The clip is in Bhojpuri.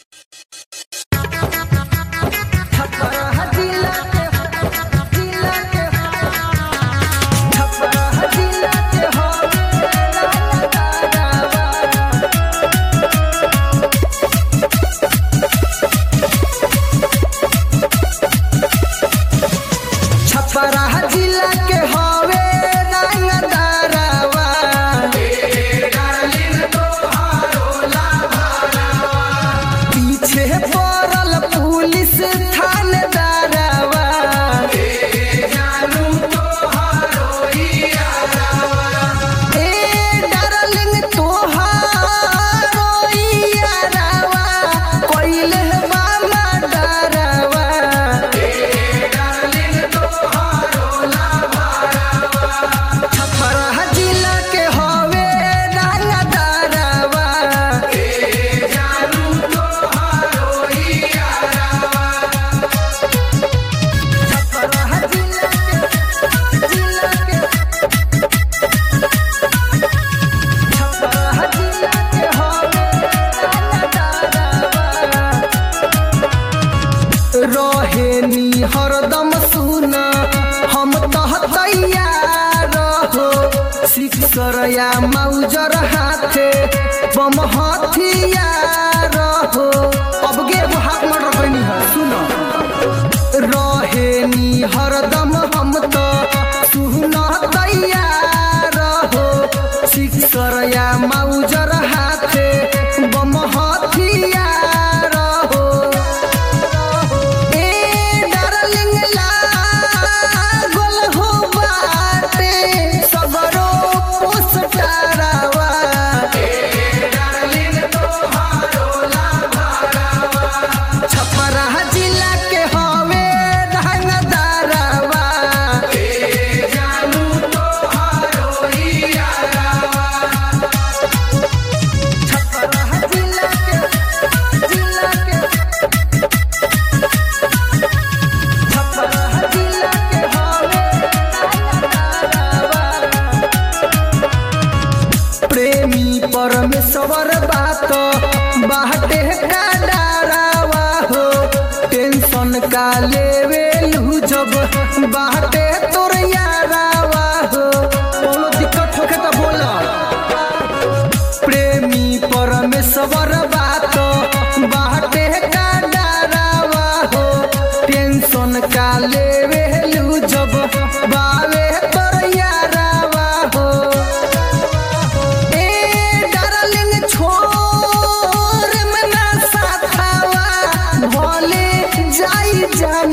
रहेनी हरदम सुन हम तैयार हो सिक्सर या मौजर हाथे बम हथियार हो। अब गे वो हाथ में रखनी है सुन रहेनी हरदम हम तो सुन तैयार हो सिक्सर या मौजर हाथे बम हथियार हो। परमेश्वर बात बाटे का डरावा हो टेंशन का लेवे लू जब बाटे तोर यारावा हो। कोनो दिक्कत होके तो बोला प्रेमी परमेश्वर बात बाटे का डरावा हो टेंशन का लेवे लू जब बावे तोर यारावा हो। जान